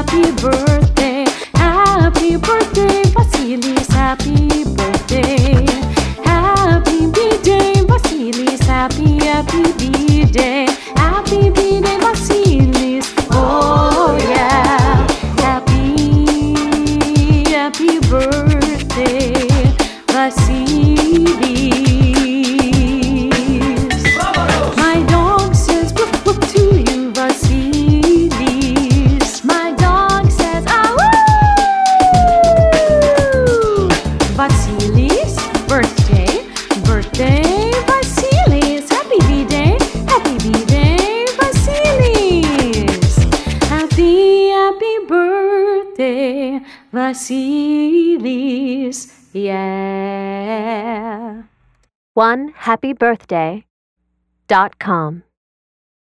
happy birthday, Vasilis, happy birthday. Happy B-Day, Vasilis, happy B-Day. Happy B-Day, Vasilis, oh yeah. Happy birthday, Vasilis. My dog says woof woof to you, Vasilis. My dog says ah woo. Vasilis, birthday, Vasilis. Happy B-Day, Vasilis. Happy birthday, Vasilis, yeah. OneHappyBirthday.com